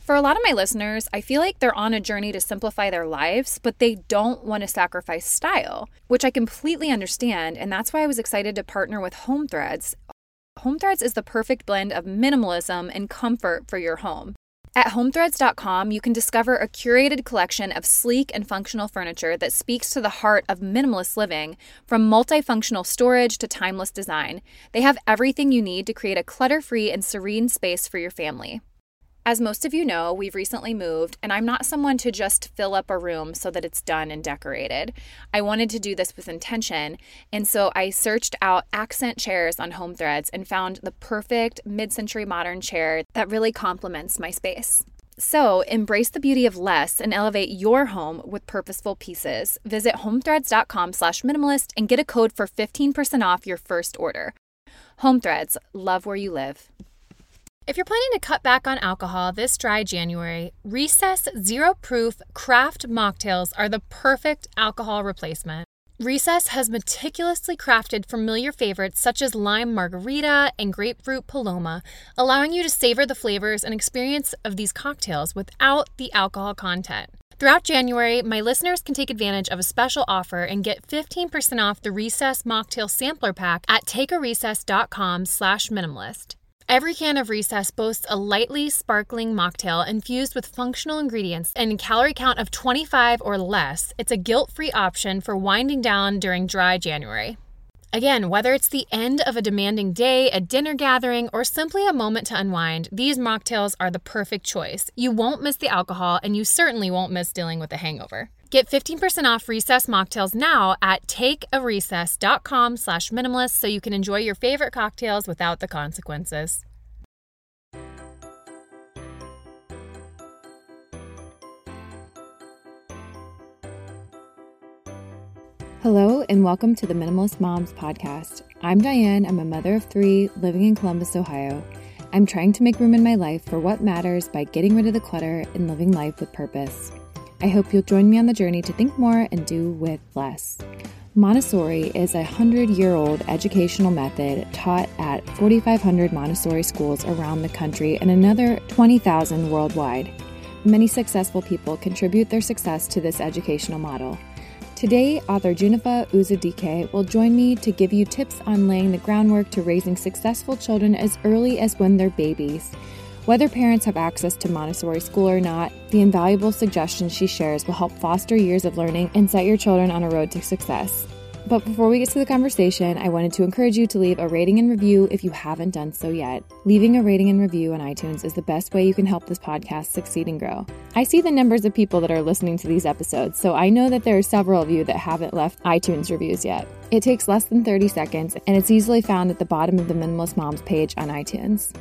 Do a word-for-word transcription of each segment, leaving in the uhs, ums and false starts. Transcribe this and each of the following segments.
For a lot of my listeners, I feel like they're on a journey to simplify their lives, but they don't want to sacrifice style, which I completely understand, and that's why I was excited to partner with Home Threads. Home Threads is the perfect blend of minimalism and comfort for your home. At home threads dot com, you can discover a curated collection of sleek and functional furniture that speaks to the heart of minimalist living, from multifunctional storage to timeless design. They have everything you need to create a clutter-free and serene space for your family. As most of you know, we've recently moved, and I'm not someone to just fill up a room so that it's done and decorated. I wanted to do this with intention, and so I searched out accent chairs on Home Threads and found the perfect mid-century modern chair that really complements my space. So, embrace the beauty of less and elevate your home with purposeful pieces. Visit home threads dot com slash minimalist and get a code for fifteen percent off your first order. Home Threads, love where you live. If you're planning to cut back on alcohol this dry January, Recess Zero Proof Craft Mocktails are the perfect alcohol replacement. Recess has meticulously crafted familiar favorites such as lime margarita and grapefruit paloma, allowing you to savor the flavors and experience of these cocktails without the alcohol content. Throughout January, my listeners can take advantage of a special offer and get fifteen percent off the Recess Mocktail Sampler Pack at take a recess dot com slash minimalist. Every can of Recess boasts a lightly sparkling mocktail infused with functional ingredients and a calorie count of twenty-five or less. It's a guilt-free option for winding down during dry January. Again, whether it's the end of a demanding day, a dinner gathering, or simply a moment to unwind, these mocktails are the perfect choice. You won't miss the alcohol, and you certainly won't miss dealing with a hangover. Get fifteen percent off Recess mocktails now at take a recess dot com slash minimalist so you can enjoy your favorite cocktails without the consequences. Hello and welcome to the Minimalist Moms podcast. I'm Diane. I'm a mother of three living in Columbus, Ohio. I'm trying to make room in my life for what matters by getting rid of the clutter and living life with purpose. I hope you'll join me on the journey to think more and do with less. Montessori is a hundred-year-old educational method taught at forty-five hundred Montessori schools around the country and another twenty thousand worldwide. Many successful people contribute their success to this educational model. Today, author Junifa Uzodike will join me to give you tips on laying the groundwork to raising successful children as early as when they're babies. Whether parents have access to Montessori school or not, the invaluable suggestions she shares will help foster years of learning and set your children on a road to success. But before we get to the conversation, I wanted to encourage you to leave a rating and review if you haven't done so yet. Leaving a rating and review on iTunes is the best way you can help this podcast succeed and grow. I see the numbers of people that are listening to these episodes, so I know that there are several of you that haven't left iTunes reviews yet. It takes less than thirty seconds, and it's easily found at the bottom of the Minimalist Moms page on iTunes.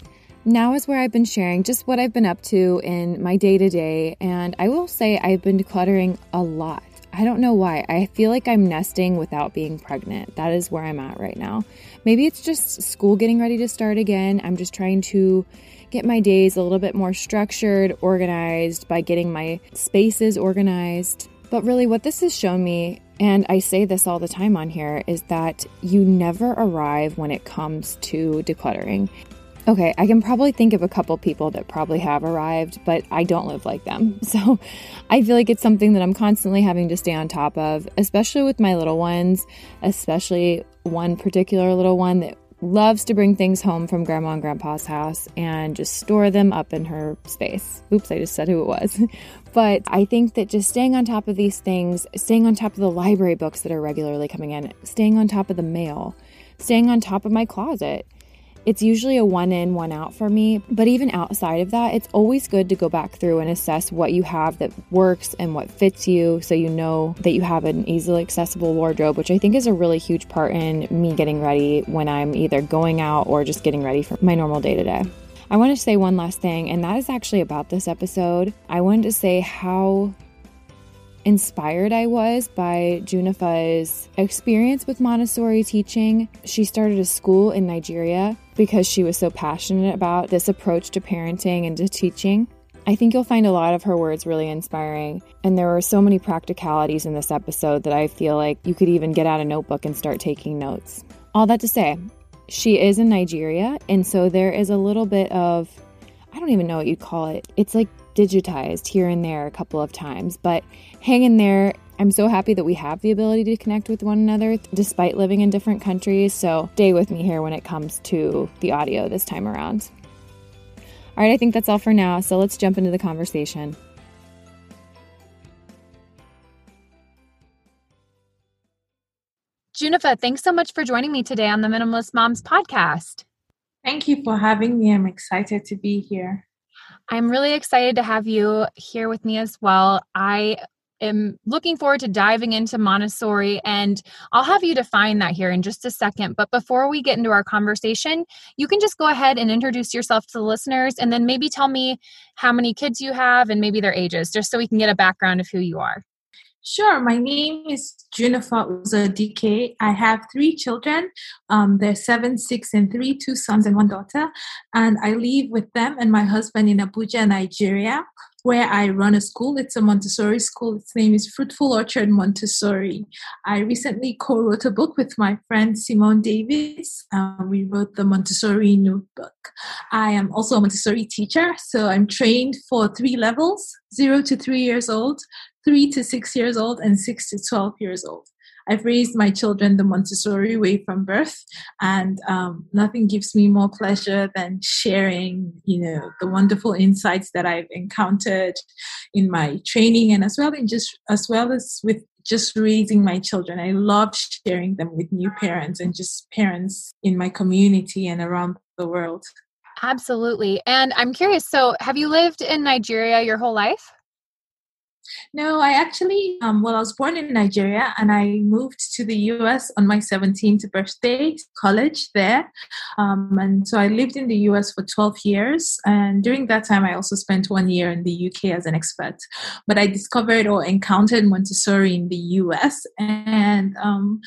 Now is where I've been sharing just what I've been up to in my day-to-day, and I will say I've been decluttering a lot. I don't know why. I feel like I'm nesting without being pregnant. That is where I'm at right now. Maybe it's just school getting ready to start again. I'm just trying to get my days a little bit more structured, organized by getting my spaces organized. But really what this has shown me, and I say this all the time on here, is that you never arrive when it comes to decluttering. Okay, I can probably think of a couple people that probably have arrived, but I don't live like them. So I feel like it's something that I'm constantly having to stay on top of, especially with my little ones, especially one particular little one that loves to bring things home from grandma and grandpa's house and just store them up in her space. Oops, I just said who it was. But I think that just staying on top of these things, staying on top of the library books that are regularly coming in, staying on top of the mail, staying on top of my closet, it's usually a one in, one out for me, but even outside of that, it's always good to go back through and assess what you have that works and what fits you so you know that you have an easily accessible wardrobe, which I think is a really huge part in me getting ready when I'm either going out or just getting ready for my normal day-to-day. I want to say one last thing, and that is actually about this episode. I wanted to say how inspired I was by Junifa's experience with Montessori teaching. She started a school in Nigeria because she was so passionate about this approach to parenting and to teaching. I think you'll find a lot of her words really inspiring, and there were so many practicalities in this episode that I feel like you could even get out a notebook and start taking notes. All that to say, she is in Nigeria, and so there is a little bit of, I don't even know what you'd call it. It's like digitized here and there a couple of times, but hang in there. I'm so happy that we have the ability to connect with one another despite living in different countries. So stay with me here when it comes to the audio this time around. All right, I think that's all for now. So let's jump into the conversation. Junifa, thanks so much for joining me today on the Minimalist Moms podcast. Thank you for having me. I'm excited to be here. I'm really excited to have you here with me as well. I am looking forward to diving into Montessori, and I'll have you define that here in just a second. But before we get into our conversation, you can just go ahead and introduce yourself to the listeners, and then maybe tell me how many kids you have and maybe their ages, just so we can get a background of who you are. Sure. My name is Junifa Uzo D K. I have three children. Um, they're seven, six, and three, two sons and one daughter. And I live with them and my husband in Abuja, Nigeria, where I run a school. It's a Montessori school. Its name is Fruitful Orchard Montessori. I recently co-wrote a book with my friend Simone Davis. Uh, we wrote the Montessori Notebook. I am also a Montessori teacher, so I'm trained for three levels, zero to three years old, three to six years old, and six to twelve years old. I've raised my children the Montessori way from birth, and um, nothing gives me more pleasure than sharing, you know, the wonderful insights that I've encountered in my training, and as well in just as well as with just raising my children. I love sharing them with new parents and just parents in my community and around the world. Absolutely. And I'm curious, so have you lived in Nigeria your whole life? No, I actually, um, well, I was born in Nigeria and I moved to the U S on my seventeenth birthday, college there. Um, and so I lived in the U S for twelve years. And during that time, I also spent one year in the U K as an expat. But I discovered or encountered Montessori in the U S, and um,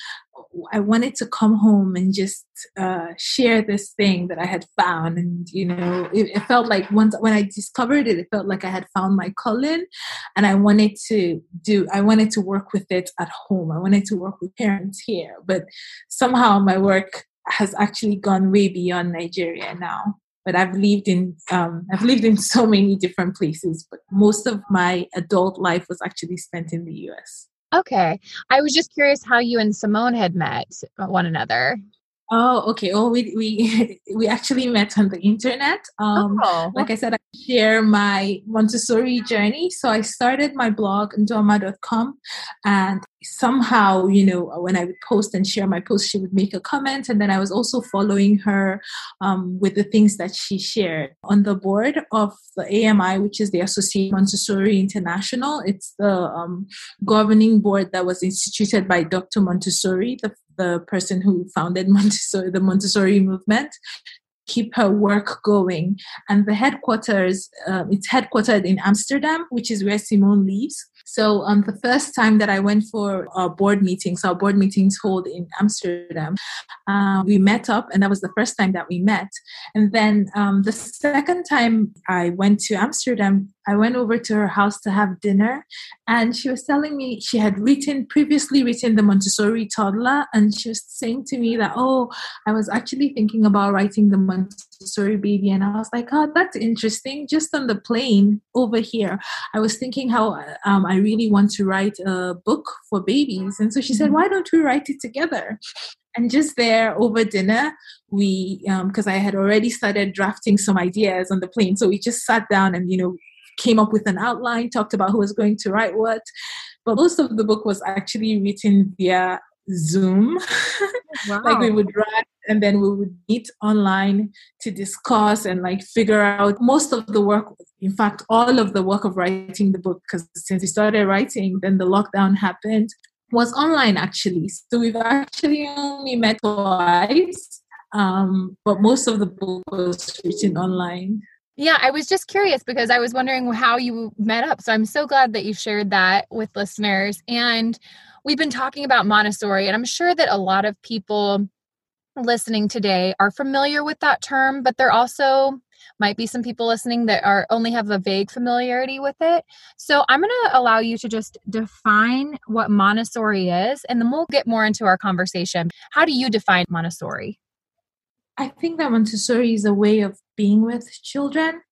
I wanted to come home and just uh, share this thing that I had found. And, you know, it, it felt like once when I discovered it, it felt like I had found my calling, and I wanted to do, I wanted to work with it at home. I wanted to work with parents here, but somehow my work has actually gone way beyond Nigeria now. But I've lived in, um, I've lived in so many different places, but most of my adult life was actually spent in the U S. Okay. I was just curious how you and Simone had met one another. Oh, okay. Oh, we we we actually met on the internet. Um, oh. Like I said, I share my Montessori journey. So I started my blog on ndoma dot com, and somehow, you know, when I would post and share my post, she would make a comment, and then I was also following her um, with the things that she shared on the board of the A M I, which is the Association Montessori International. It's the um, governing board that was instituted by Doctor Montessori, the the person who founded Montessori, the Montessori movement, keep her work going. And the headquarters, uh, it's headquartered in Amsterdam, which is where Simone lives. So um, the first time that I went for our board meetings, our board meetings hold in Amsterdam, uh, we met up, and that was the first time that we met. And then um, the second time I went to Amsterdam, I went over to her house to have dinner, and she was telling me she had written, previously written the Montessori Toddler, and she was saying to me that, oh, I was actually thinking about writing the Montessori Baby, and I was like, oh, that's interesting. Just on the plane over here, I was thinking how um, I really want to write a book for babies, and so she said, why don't we write it together? And just there over dinner, we, because um, I had already started drafting some ideas on the plane, so we just sat down and, you know, came up with an outline, talked about who was going to write what. But most of the book was actually written via Zoom. Wow. Like we would write and then we would meet online to discuss and like figure out most of the work. In fact, all of the work of writing the book, because since we started writing, then the lockdown happened, was online actually. So we've actually only met twice, um, but most of the book was written online. Yeah, I was just curious because I was wondering how you met up. So I'm so glad that you shared that with listeners. And we've been talking about Montessori, and I'm sure that a lot of people listening today are familiar with that term, but there also might be some people listening that are only have a vague familiarity with it. So I'm going to allow you to just define what Montessori is, and then we'll get more into our conversation. How do you define Montessori? I think that Montessori is a way of being with children.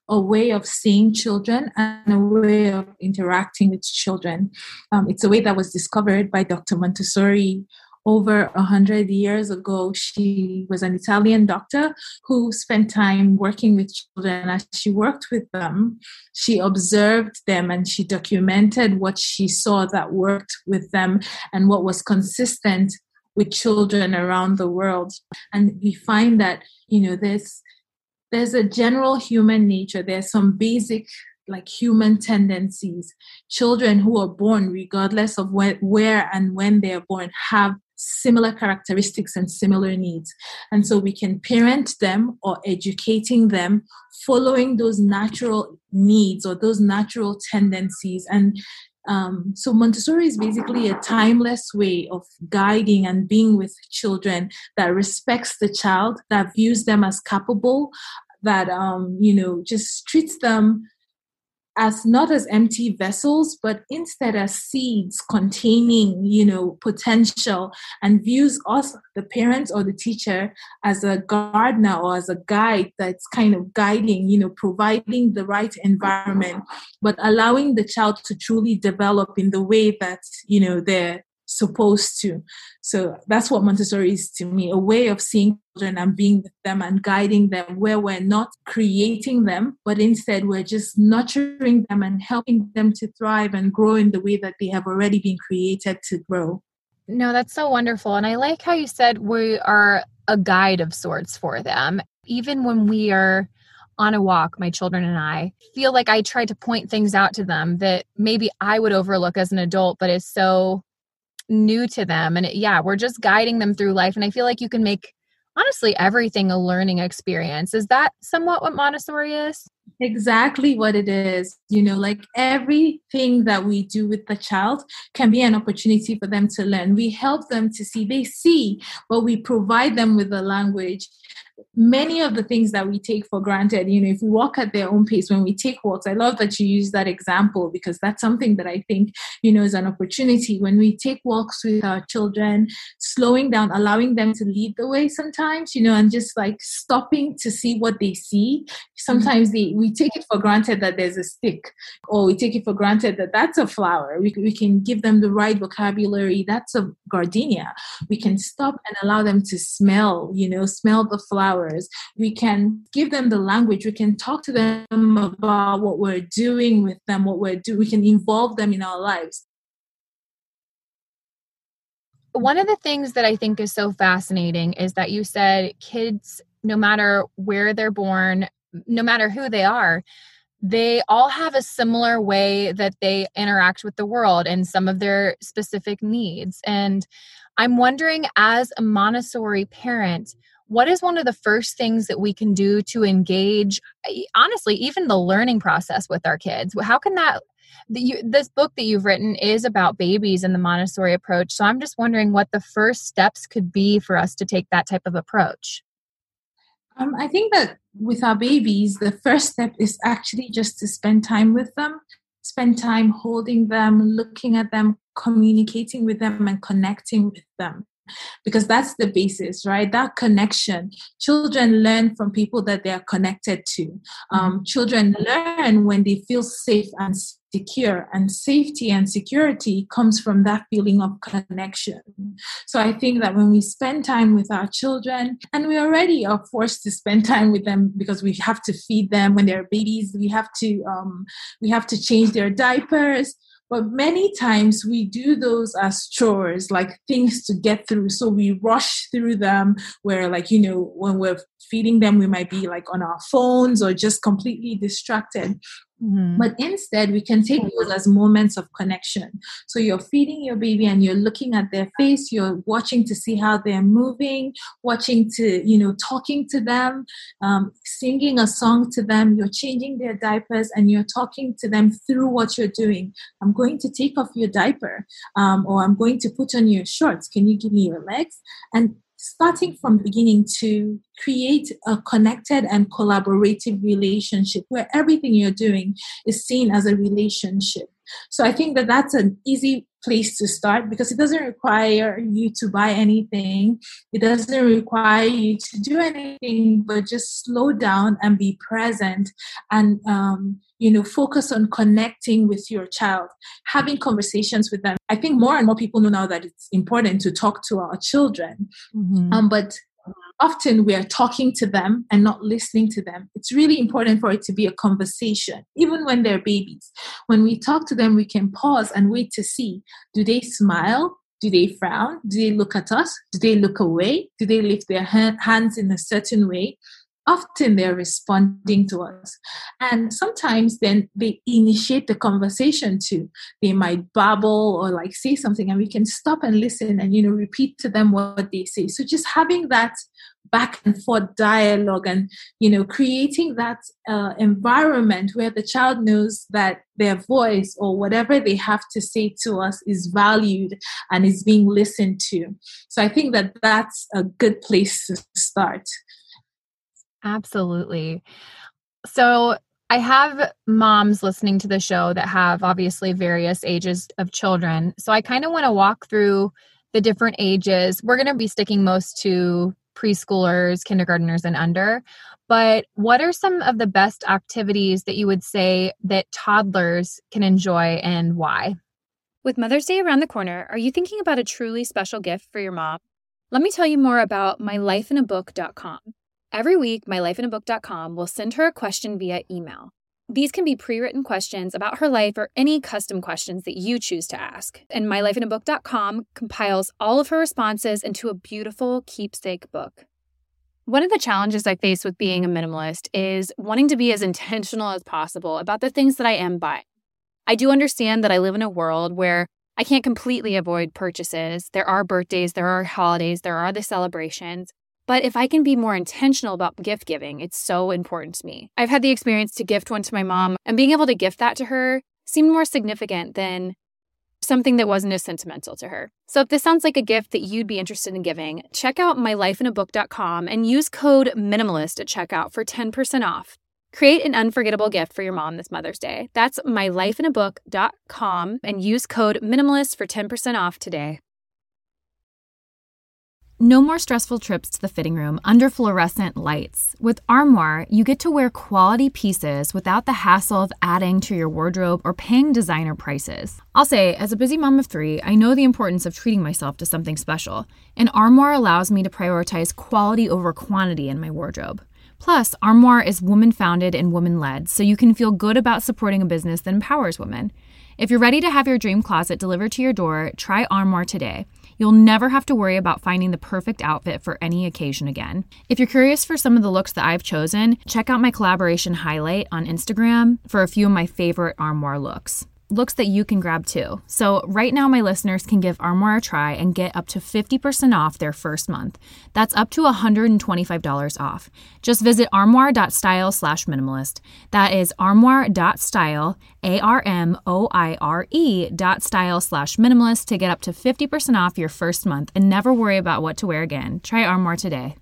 a way of seeing children and a way of interacting with children. Um, it's a way that was discovered by Doctor Montessori over a hundred years ago. She was an Italian doctor who spent time working with children. As she worked with them, she observed them and she documented what she saw that worked with them and what was consistent with children around the world. And we find that, you know, there's there's a general human nature. There's some basic like human tendencies. Children who are born, regardless of where, where and when they are born, have similar characteristics and similar needs. And so we can parent them or educating them following those natural needs or those natural tendencies. And um, so Montessori is basically a timeless way of guiding and being with children that respects the child, that views them as capable, that, um, you know, just treats them as not as empty vessels, but instead as seeds containing, you know, potential, and views us, the parent or the teacher, as a gardener or as a guide that's kind of guiding, you know, providing the right environment, but allowing the child to truly develop in the way that, you know, they're supposed to. So that's what Montessori is to me, a way of seeing children and being with them and guiding them, where we're not creating them, but instead we're just nurturing them and helping them to thrive and grow in the way that they have already been created to grow. No, that's so wonderful. And I like how you said we are a guide of sorts for them. Even when we are on a walk, my children and I feel like I try to point things out to them that maybe I would overlook as an adult, but is so new to them. And it, yeah, we're just guiding them through life. And I feel like you can make, honestly, everything a learning experience. Is that somewhat what Montessori is? Exactly what it is. You know, like everything that we do with the child can be an opportunity for them to learn. We help them to see, they see, but we provide them with the language. Many of the things that we take for granted, you know, if we walk at their own pace, when we take walks, I love that you use that example, because that's something that I think, you know, is an opportunity. When we take walks with our children, slowing down, allowing them to lead the way sometimes, you know, and just like stopping to see what they see. Sometimes they, we take it for granted that there's a stick, or we take it for granted that that's a flower. We, we can give them the right vocabulary. That's a gardenia. We can stop and allow them to smell, you know, smell the flower. We can give them the language. We can talk to them about what we're doing with them, what we're doing. We can involve them in our lives. One of the things that I think is so fascinating is that you said kids, no matter where they're born, no matter who they are, they all have a similar way that they interact with the world and some of their specific needs. And I'm wondering, as a Montessori parent, what is one of the first things that we can do to engage, honestly, even the learning process with our kids? How can that, the, you, this book that you've written is about babies and the Montessori approach. So I'm just wondering what the first steps could be for us to take that type of approach. Um, I think that with our babies, the first step is actually just to spend time with them, spend time holding them, looking at them, communicating with them, and connecting with them. Because that's the basis, right? That connection. Children learn from people that they are connected to. Um, children learn when they feel safe and secure, and safety and security comes from that feeling of connection. So I think that when we spend time with our children, and we already are forced to spend time with them because we have to feed them when they're babies, we have to um, we have to change their diapers. But many times we do those as chores, like things to get through. So we rush through them where, like, you know, when we're feeding them, we might be like on our phones or just completely distracted. Mm-hmm. But instead, we can take those as moments of connection. So you're feeding your baby and you're looking at their face, you're watching to see how they're moving, watching to, you know, talking to them, um, singing a song to them, you're changing their diapers and you're talking to them through what you're doing. I'm going to take off your diaper, um, or I'm going to put on your shorts. Can you give me your legs? And starting from the beginning to create a connected and collaborative relationship where everything you're doing is seen as a relationship. So I think that that's an easy place to start, because it doesn't require you to buy anything. It doesn't require you to do anything, but just slow down and be present and, um, you know, focus on connecting with your child, having conversations with them. I think more and more people know now that it's important to talk to our children. Mm-hmm. Um, but often we are talking to them and not listening to them. It's really important for it to be a conversation, even when they're babies. When we talk to them, we can pause and wait to see, do they smile? Do they frown? Do they look at us? Do they look away? Do they lift their hand, hands in a certain way? Often they're responding to us. And sometimes then they initiate the conversation too. They might babble or like say something, and we can stop and listen and, you know, repeat to them what they say. So just having that back and forth dialogue and, you know, creating that uh, environment where the child knows that their voice or whatever they have to say to us is valued and is being listened to. So I think that that's a good place to start. Absolutely. So I have moms listening to the show that have obviously various ages of children. So I kind of want to walk through the different ages. We're going to be sticking most to preschoolers, kindergartners, and under. But what are some of the best activities that you would say that toddlers can enjoy, and why? With Mother's Day around the corner, are you thinking about a truly special gift for your mom? Let me tell you more about my life in a book dot com. Every week, my life in a book dot com will send her a question via email. These can be pre-written questions about her life or any custom questions that you choose to ask. And my life in a book dot com compiles all of her responses into a beautiful keepsake book. One of the challenges I face with being a minimalist is wanting to be as intentional as possible about the things that I am buying. I do understand that I live in a world where I can't completely avoid purchases. There are birthdays, there are holidays, there are the celebrations. But if I can be more intentional about gift giving, it's so important to me. I've had the experience to gift one to my mom, and being able to gift that to her seemed more significant than something that wasn't as sentimental to her. So if this sounds like a gift that you'd be interested in giving, check out my life in a book dot com and use code MINIMALIST at checkout for ten percent off. Create an unforgettable gift for your mom this Mother's Day. That's my life in a book dot com and use code MINIMALIST for ten percent off today. No more stressful trips to the fitting room under fluorescent lights. With Armoire, you get to wear quality pieces without the hassle of adding to your wardrobe or paying designer prices. I'll say, as a busy mom of three, I know the importance of treating myself to something special, and Armoire allows me to prioritize quality over quantity in my wardrobe. Plus, Armoire is woman-founded and woman-led, so you can feel good about supporting a business that empowers women. If you're ready to have your dream closet delivered to your door, try Armoire today. You'll never have to worry about finding the perfect outfit for any occasion again. If you're curious for some of the looks that I've chosen, check out my collaboration highlight on Instagram for a few of my favorite Armoire looks. Looks that you can grab too. So right now my listeners can give Armoire a try and get up to fifty percent off their first month. That's up to one hundred twenty-five dollars off. Just visit armoire.style slash minimalist. That is armoire.style, A R M O I R E dot style slash minimalist to get up to fifty percent off your first month and never worry about what to wear again. Try Armoire today.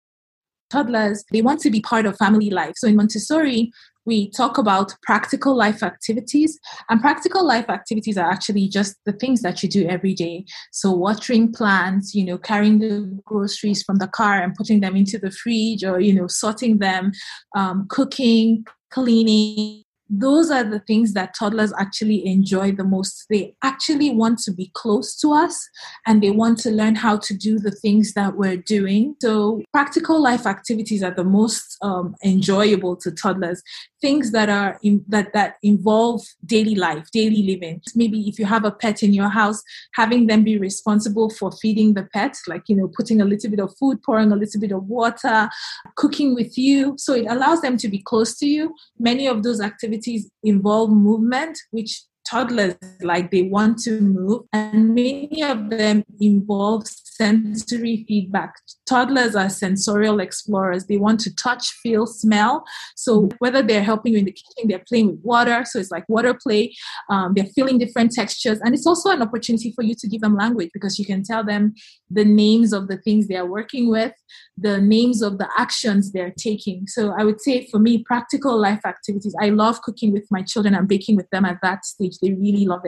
Toddlers, they want to be part of family life. So in Montessori, we talk about practical life activities, and practical life activities are actually just the things that you do every day. So watering plants, you know, carrying the groceries from the car and putting them into the fridge, or, you know, sorting them, um, cooking, cleaning. Those are the things that toddlers actually enjoy the most. They actually want to be close to us, and they want to learn how to do the things that we're doing. So practical life activities are the most um, enjoyable to toddlers. Things that are in, that that involve daily life, daily living. Maybe if you have a pet in your house, having them be responsible for feeding the pet, like, you know, putting a little bit of food, pouring a little bit of water, cooking with you. So it allows them to be close to you. Many of those activities involve movement, which toddlers like, they want to move, and many of them involve sensory feedback. Toddlers are sensorial explorers. They want to touch, feel, smell. So whether they're helping you in the kitchen, they're playing with water, so it's like water play, um, they're feeling different textures, and it's also an opportunity for you to give them language, because you can tell them the names of the things they're working with, the names of the actions they're taking. So I would say, for me, practical life activities. I love cooking with my children and baking with them at that stage. They really love it.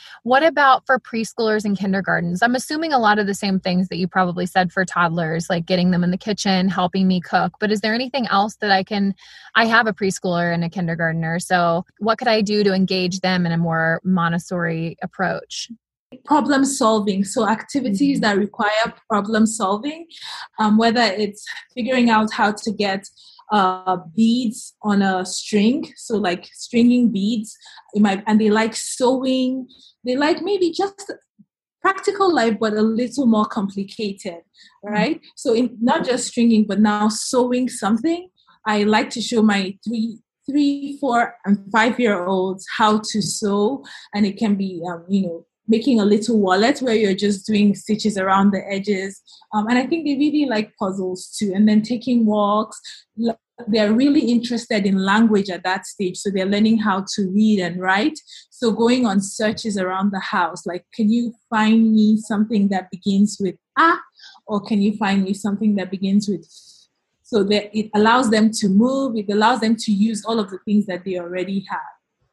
What about for preschoolers and kindergartens? I'm assuming a lot of the same things that you probably said for toddlers, like getting them in the kitchen, helping me cook. But is there anything else that I can, I have a preschooler and a kindergartner. So what could I do to engage them in a more Montessori approach? Problem solving. So activities mm-hmm. that require problem solving, um, whether it's figuring out how to get uh, beads on a string. So like stringing beads, it might, and they like sewing. They like maybe just practical life, but a little more complicated, right? Mm-hmm. So in, not just stringing, but now sewing something. I like to show my three, three, four, and five-year-olds how to sew, and it can be, um, you know, making a little wallet where you're just doing stitches around the edges. Um, and I think they really like puzzles too. And then taking walks. They're really interested in language at that stage. So they're learning how to read and write. So going on searches around the house, like, can you find me something that begins with A? Or can you find me something that begins with F? So that it allows them to move. It allows them to use all of the things that they already have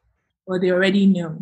or they already know.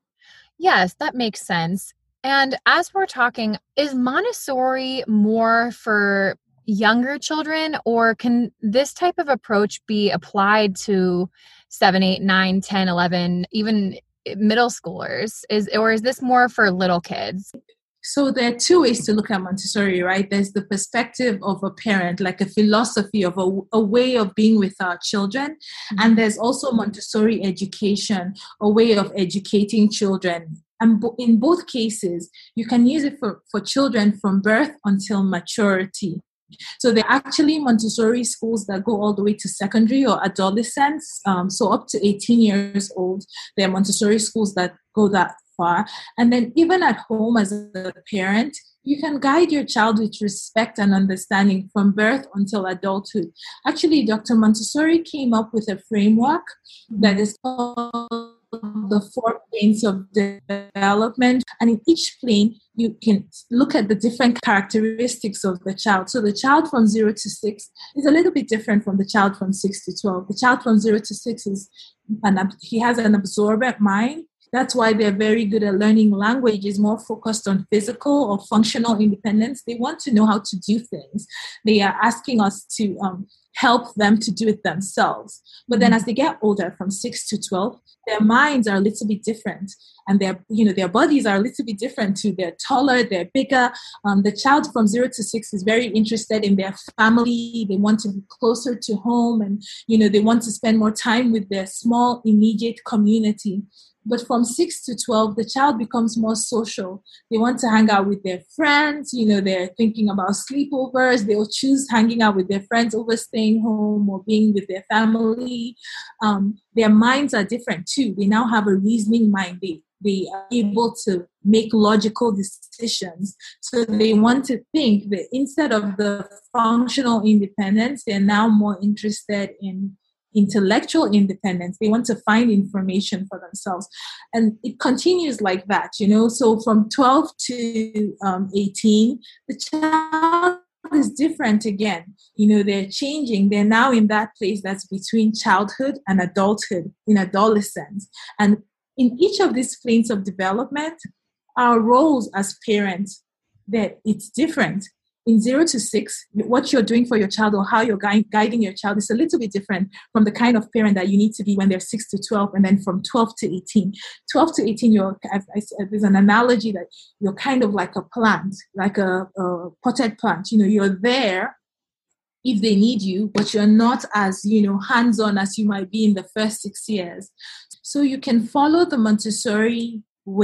Yes, that makes sense. And as we're talking, is Montessori more for younger children, or can this type of approach be applied to seven, eight, nine, ten, eleven, even middle schoolers? Is or is this more for little kids? So there are two ways to look at Montessori, right? There's the perspective of a parent, like a philosophy of a, a way of being with our children. Mm-hmm. And there's also Montessori education, a way of educating children. And in both cases, you can use it for, for children from birth until maturity. So there are actually Montessori schools that go all the way to secondary or adolescence. Um, so up to eighteen years old, there are Montessori schools that go that far. And then even at home as a parent, you can guide your child with respect and understanding from birth until adulthood. Actually, Doctor Montessori came up with a framework that is called the four planes of development. And in each plane, you can look at the different characteristics of the child. So the child from zero to six is a little bit different from the child from six to twelve. The child from zero to six is, an, he has an absorbent mind. That's why they're very good at learning language, is more focused on physical or functional independence. They want to know how to do things. They are asking us to um, help them to do it themselves. But then as they get older, from six to twelve, their minds are a little bit different. And their, you know, their bodies are a little bit different too. They're taller, they're bigger. Um, the child from zero to six is very interested in their family. They want to be closer to home, and, you know, they want to spend more time with their small, immediate community. But from six to twelve, the child becomes more social. They want to hang out with their friends. You know, they're thinking about sleepovers. They'll choose hanging out with their friends over staying home or being with their family. Um, their minds are different too. They now have a reasoning mind. They, they are able to make logical decisions. So they want to think that instead of the functional independence, they're now more interested in intellectual independence. They want to find information for themselves. And it continues like that, you know. So from twelve to um, eighteen, the child is different again. You know, they're changing. They're now in that place that's between childhood and adulthood, in adolescence. And in each of these planes of development, our roles as parents, that it's different. In zero to six, what you're doing for your child or how you're gui- guiding your child is a little bit different from the kind of parent that you need to be when they're six to twelve, and then from twelve to eighteen. twelve to eighteen, you're, I, I, there's an analogy that you're kind of like a plant, like a, a potted plant. You know, you're there if they need you, but you're not as, you know, hands-on as you might be in the first six years. So you can follow the Montessori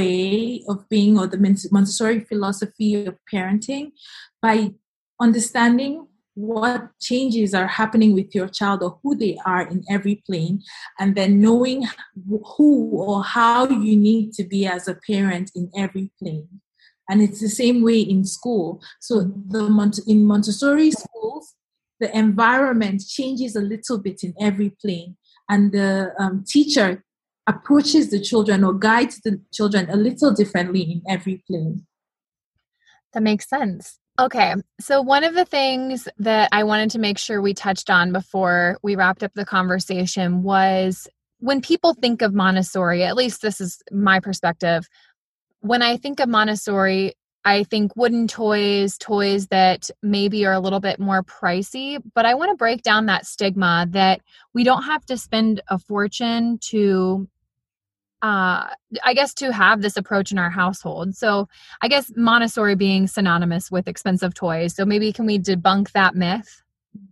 way of being, or the Montessori philosophy of parenting, by understanding what changes are happening with your child or who they are in every plane, and then knowing who or how you need to be as a parent in every plane. And it's the same way in school. So the in Montessori schools, the environment changes a little bit in every plane, and the um, teacher approaches the children or guides the children a little differently in every plane. That makes sense. Okay, so one of the things that I wanted to make sure we touched on before we wrapped up the conversation was when people think of Montessori, at least this is my perspective, when I think of Montessori, I think wooden toys, toys that maybe are a little bit more pricey, but I want to break down that stigma that we don't have to spend a fortune to, uh, I guess, to have this approach in our household. So I guess Montessori being synonymous with expensive toys. So maybe can we debunk that myth?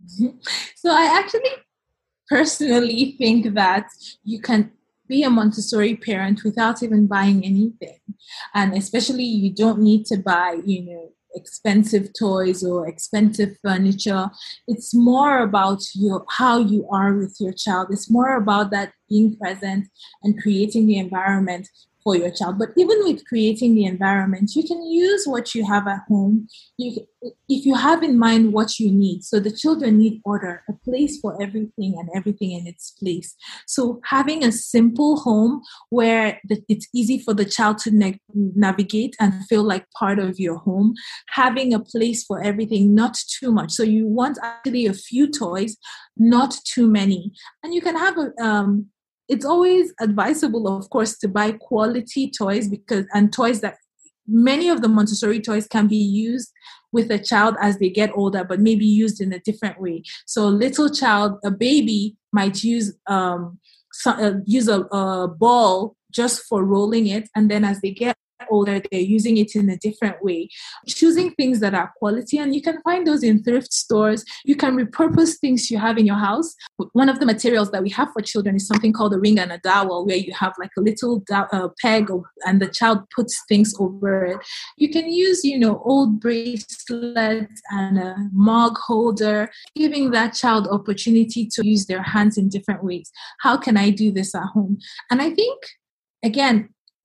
So I actually personally think that you can be a Montessori parent without even buying anything. And especially you don't need to buy, you know, expensive toys or expensive furniture. It's more about your how you are with your child. It's more about that being present and creating the environment for your child. But even with creating the environment, you can use what you have at home. You, if you have in mind what you need. So the children need order, a place for everything and everything in its place. So having a simple home where the, it's easy for the child to na- navigate and feel like part of your home. Having a place for everything, not too much. So you want actually a few toys, not too many. And you can have a... Um, It's always advisable, of course, to buy quality toys because and toys that many of the Montessori toys can be used with a child as they get older, but maybe used in a different way. So a little child, a baby, might use um so, uh, use a, a ball just for rolling it, and then as they get older, they're using it in a different way. Choosing things that are quality, and you can find those in thrift stores. You can repurpose things you have in your house. One of the materials that we have for children is something called a ring and a dowel, where you have like a little da- uh, peg of, and the child puts things over it. You can use, you know, old bracelets and a mug holder, giving that child opportunity to use their hands in different ways. How can I do this at home? And I think, again,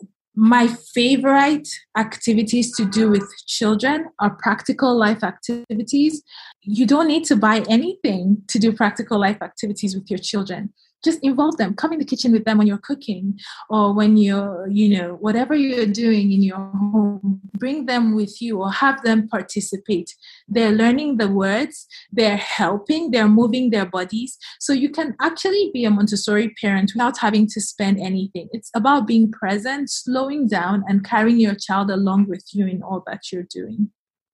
my favorite activities to do with children are practical life activities. You don't need to buy anything to do practical life activities with your children. Just involve them. Come in the kitchen with them when you're cooking or when you're, you know, whatever you're doing in your home, bring them with you or have them participate. They're learning the words, they're helping, they're moving their bodies. So you can actually be a Montessori parent without having to spend anything. It's about being present, slowing down, and carrying your child along with you in all that you're doing.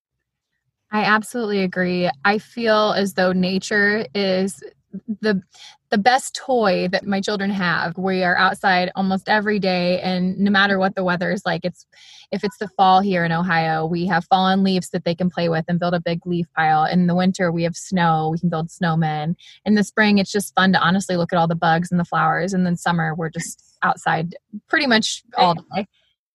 I absolutely agree. I feel as though nature is the the best toy that my children have. We are outside almost every day, and no matter what the weather is like, it's if it's the fall here in Ohio, we have fallen leaves that they can play with and build a big leaf pile. In the winter, we have snow. We can build snowmen. In the spring, it's just fun to honestly look at all the bugs and the flowers. And then summer, we're just outside pretty much all day.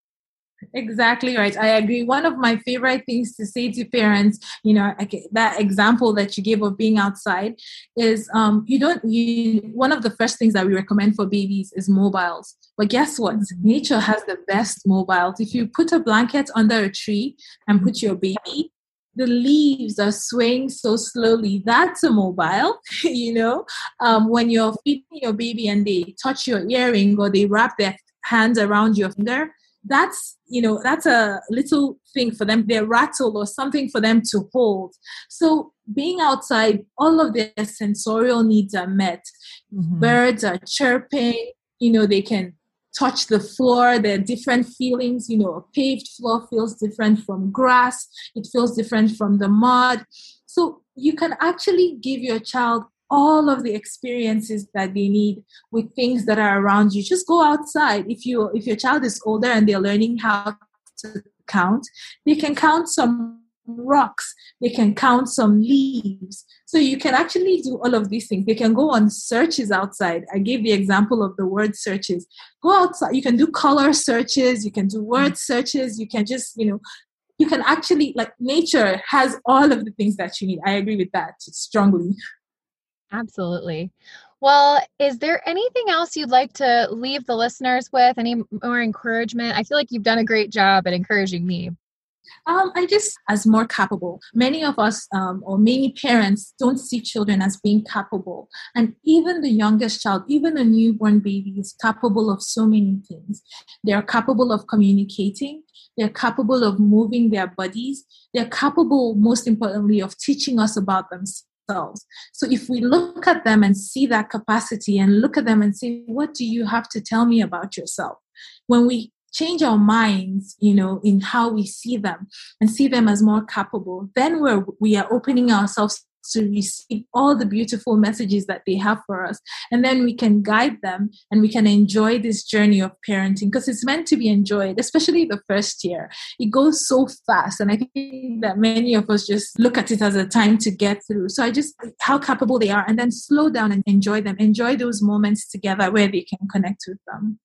Exactly right. I agree. One of my favorite things to say to parents, you know, that example that you gave of being outside is um, you don't, you, one of the first things that we recommend for babies is mobiles. But guess what? Nature has the best mobiles. If you put a blanket under a tree and put your baby, the leaves are swaying so slowly. That's a mobile, you know, um, when you're feeding your baby and they touch your earring or they wrap their hands around your finger, that's, you know, that's a little thing for them. They rattle or something for them to hold. So being outside, all of their sensorial needs are met. Mm-hmm. Birds are chirping, you know, they can touch the floor. There are different feelings. You know, a paved floor feels different from grass. It feels different from the mud. So you can actually give your child all of the experiences that they need with things that are around you. Just go outside. If you if your child is older and they're learning how to count, they can count some rocks, they can count some leaves. So you can actually do all of these things. They can go on searches outside. I gave the example of the word searches. Go outside. You can do color searches, you can do word searches, you can just, you know, you can actually, like, nature has all of the things that you need. I agree with that strongly. Absolutely. Well, is there anything else you'd like to leave the listeners with? Any more encouragement? I feel like you've done a great job at encouraging me. Um, I just, as more capable. Many of us, um, or many parents, don't see children as being capable. And even the youngest child, even a newborn baby, is capable of so many things. They are capable of communicating. They're capable of moving their bodies. They're capable, most importantly, of teaching us about themselves. So if we look at them and see that capacity and look at them and say, what do you have to tell me about yourself? When we change our minds, you know, in how we see them and see them as more capable, then we're, we are opening ourselves to receive all the beautiful messages that they have for us. And then we can guide them and we can enjoy this journey of parenting, because it's meant to be enjoyed, especially the first year. It goes so fast. And I think that many of us just look at it as a time to get through. So I just, how capable they are, and then slow down and enjoy them. Enjoy those moments together where they can connect with them.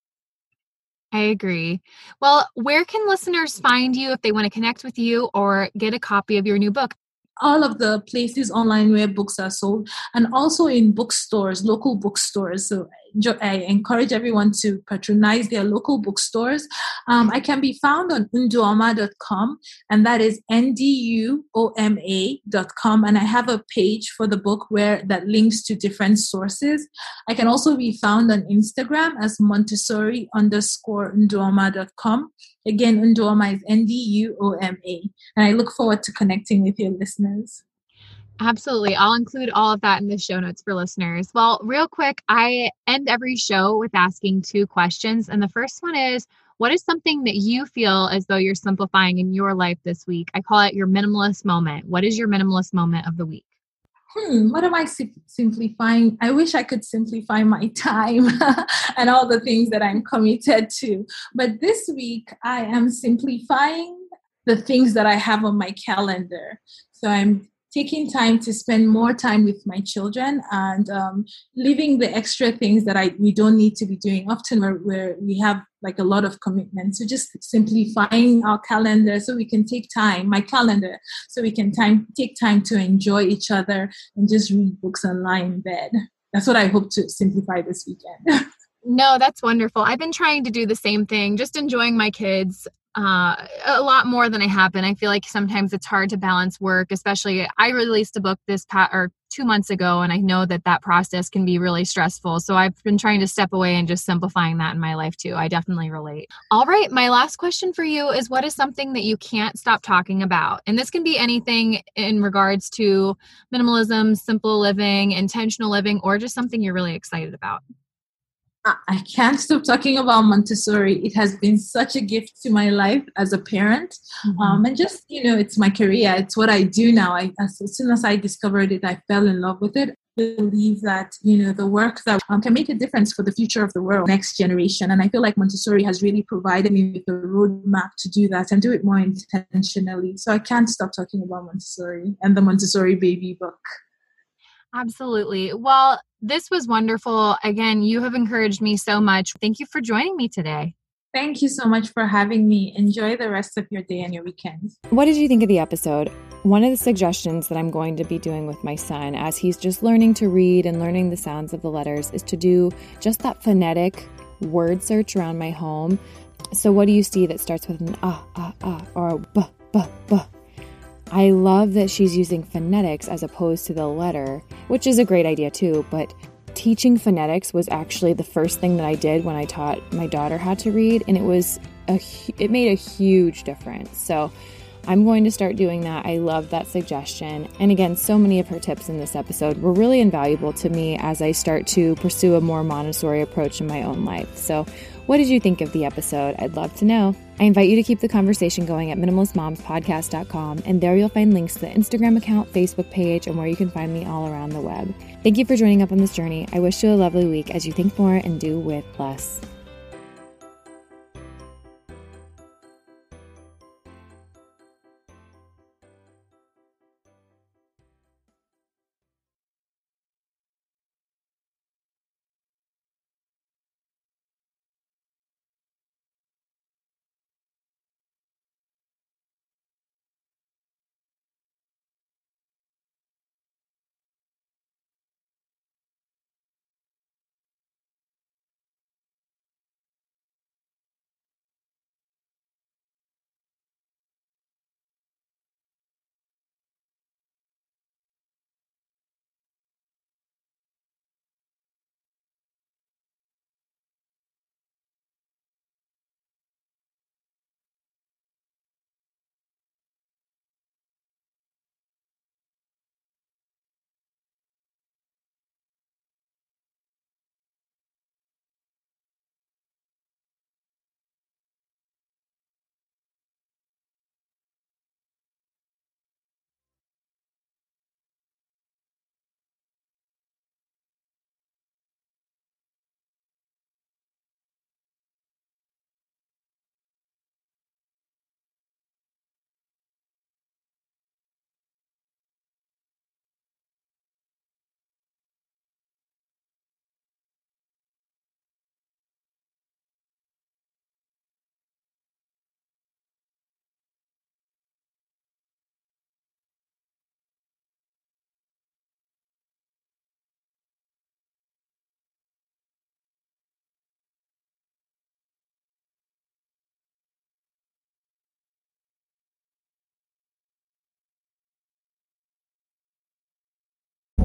I agree. Well, where can listeners find you if they want to connect with you or get a copy of your new book? All of the places online where books are sold, and also in bookstores, local bookstores. So I encourage everyone to patronize their local bookstores. Um, I can be found on nduoma dot com, and that is N D U O M A dot com. And I have a page for the book where that links to different sources. I can also be found on Instagram as Montessori underscore nduoma dot com. Again, Nduoma is N D U O M A. And I look forward to connecting with your listeners. Absolutely. I'll include all of that in the show notes for listeners. Well, real quick, I end every show with asking two questions. And the first one is, what is something that you feel as though you're simplifying in your life this week? I call it your minimalist moment. What is your minimalist moment of the week? Hmm, what am I sim- simplifying? I wish I could simplify my time and all the things that I'm committed to. But this week, I am simplifying the things that I have on my calendar. So I'm taking time to spend more time with my children and um, leaving the extra things that I we don't need to be doing. Often where, where we have like a lot of commitments. So just simplifying our calendar so we can take time, my calendar, so we can time take time to enjoy each other and just read books and lie in bed. That's what I hope to simplify this weekend. No, that's wonderful. I've been trying to do the same thing, just enjoying my kids uh, a lot more than I have been. I feel like sometimes it's hard to balance work, especially I released a book this past or two months ago, and I know that that process can be really stressful. So I've been trying to step away and just simplifying that in my life too. I definitely relate. All right. My last question for you is, what is something that you can't stop talking about? And this can be anything in regards to minimalism, simple living, intentional living, or just something you're really excited about. I can't stop talking about Montessori. It has been such a gift to my life as a parent. Mm-hmm. Um, and just, you know, it's my career. It's what I do now. I, as, as soon as I discovered it, I fell in love with it. I believe that, you know, the work that um, can make a difference for the future of the world, next generation. And I feel like Montessori has really provided me with a roadmap to do that and do it more intentionally. So I can't stop talking about Montessori and the Montessori baby book. Absolutely. Well, this was wonderful. Again, you have encouraged me so much. Thank you for joining me today. Thank you so much for having me. Enjoy the rest of your day and your weekend. What did you think of the episode? One of the suggestions that I'm going to be doing with my son as he's just learning to read and learning the sounds of the letters is to do just that phonetic word search around my home. So what do you see that starts with an ah, ah, ah, or a b, b, b? I love that she's using phonetics as opposed to the letter, which is a great idea too, but teaching phonetics was actually the first thing that I did when I taught my daughter how to read, and it was a it made a huge difference. So I'm going to start doing that. I love that suggestion. And again, so many of her tips in this episode were really invaluable to me as I start to pursue a more Montessori approach in my own life. So what did you think of the episode? I'd love to know. I invite you to keep the conversation going at minimalist moms podcast dot com, and there you'll find links to the Instagram account, Facebook page, and where you can find me all around the web. Thank you for joining up on this journey. I wish you a lovely week as you think more and do with less.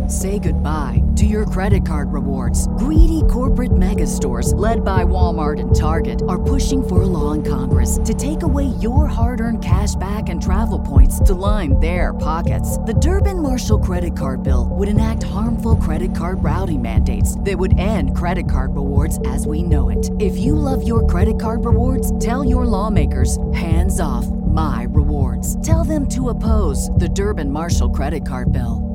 Say goodbye to your credit card rewards. Greedy corporate mega stores, led by Walmart and Target, are pushing for a law in Congress to take away your hard-earned cash back and travel points to line their pockets. The Durbin-Marshall credit card bill would enact harmful credit card routing mandates that would end credit card rewards as we know it. If you love your credit card rewards, tell your lawmakers, hands off my rewards. Tell them to oppose the Durbin-Marshall credit card bill.